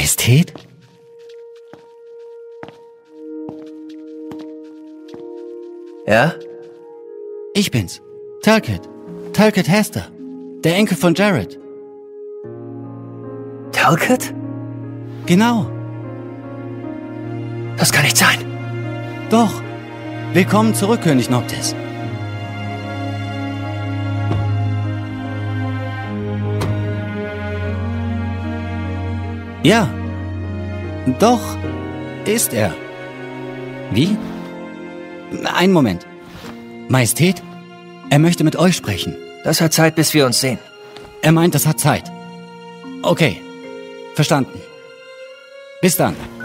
Majestät? Ja? Ich bin's. Talcott. Talcott Hester. Der Enkel von Jared. Talcott? Genau. Das kann nicht sein. Doch. Willkommen zurück, König Noctis. Ja. Doch. Ist er. Wie? Einen Moment. Majestät? Er möchte mit euch sprechen. Das hat Zeit, bis wir uns sehen. Er meint, das hat Zeit. Okay. Verstanden. Bis dann.